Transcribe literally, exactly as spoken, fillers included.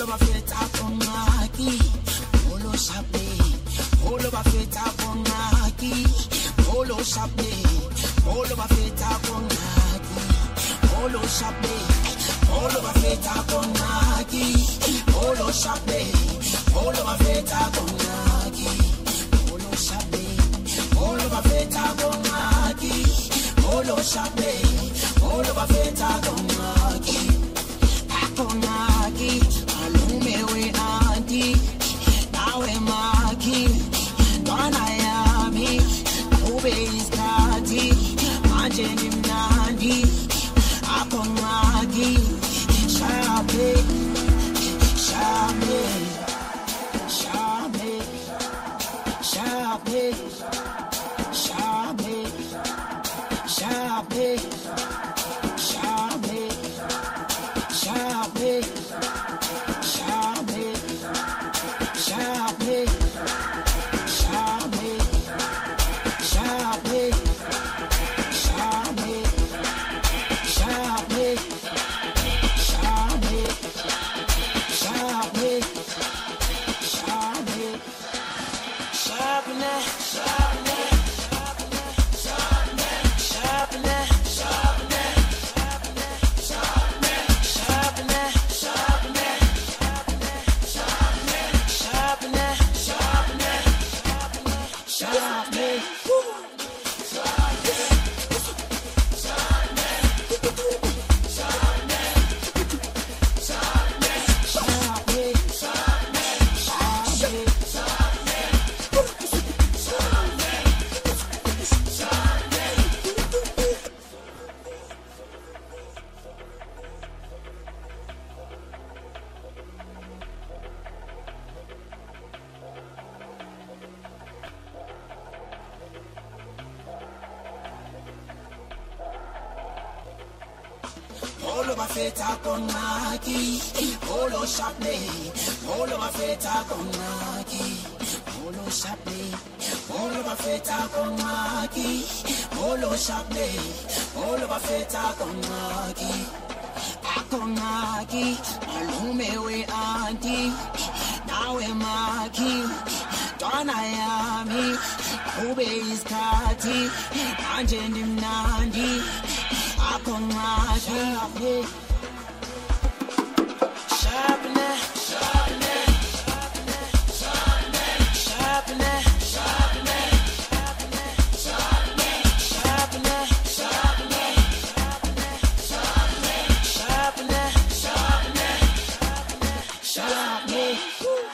bafeta kongaki Polo shape Polo bafeta kongaki Polo shape Polo bafeta kongaki Polo shape Polo bafeta kongaki Polo shape Polo bafeta kongaki Polo shape Polo bafeta kongaki Polo shape Polo bafeta kongaki Kongaki alume we anti nawe maki dwana yami ube iskati manje ni mnandi akongaki shabe shabe shabe shabe shabe shabe shabe Shabe, shabe, shabe, shabe, shabe, shabe, shabe, shabe, shabe, shabe, shabne, shabne, shabne, shabne, shabne. Polo bafeta kongaki, polo shape, polo bafeta kongaki, polo shape, polo bafeta kongaki, polo shape, polo bafeta kongaki, akongaki, alume we anti, nawe maki, dwana yami, ube iskati, manje ni mnandi. Akongaki, shabne, shabne, shabne, shabne, shabne, shabne, shabne, shabne, shabne, shabne, shabne, shabne, shabne.